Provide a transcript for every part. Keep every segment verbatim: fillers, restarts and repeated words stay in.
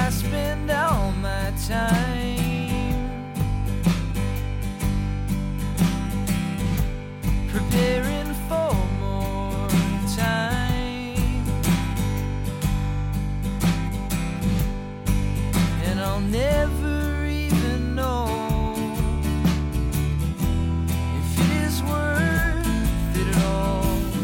I spend all my time preparing for more time, and I'll never even know if it is worth it at all.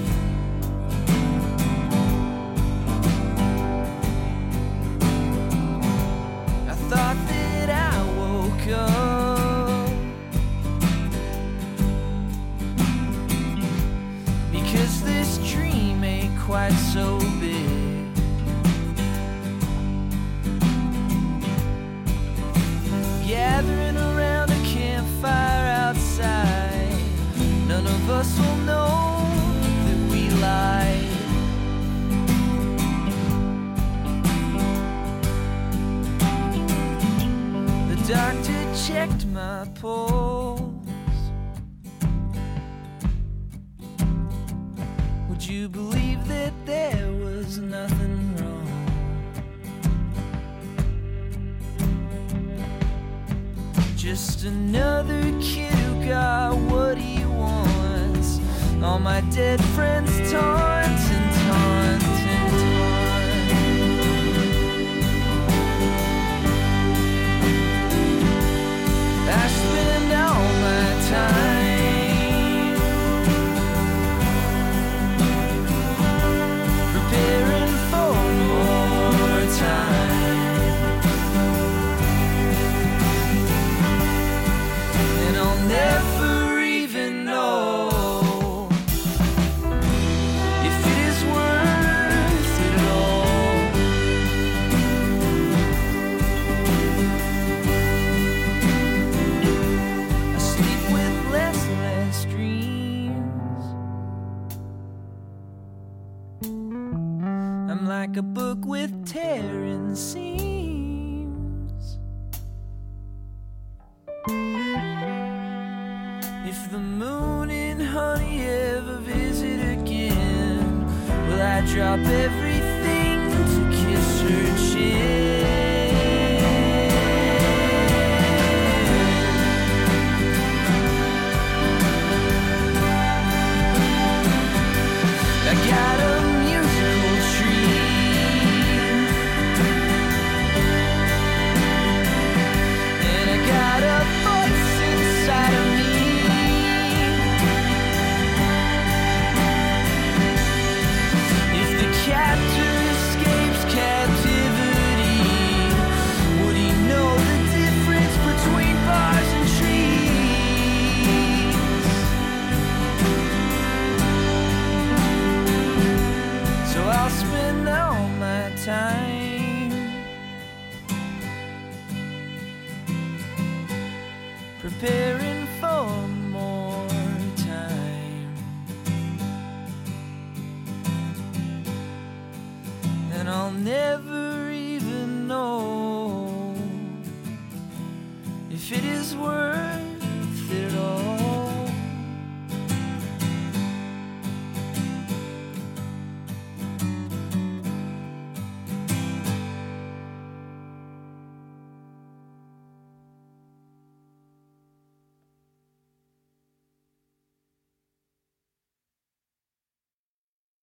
I thought that I woke up because this dream ain't quite so big. Gathering around a campfire outside, none of us will know that we lied. The doctor checked my pulse. Would you believe that there was nothing wrong? Just another kid who got what he wants. All my dead friends taunt and taunt and taunt. I spend all my time preparing for more time, and I'll never even know if it is worth it at all. I sleep with less and less dreams. I'm like a book with tearing seams. If the moon and honey ever visit again, will I drop everything to kiss her chin? I got a musical tree, and I got a voice inside of me. If the captor escapes captivity, would he know the difference between bars and trees? So I'll spend all my time preparing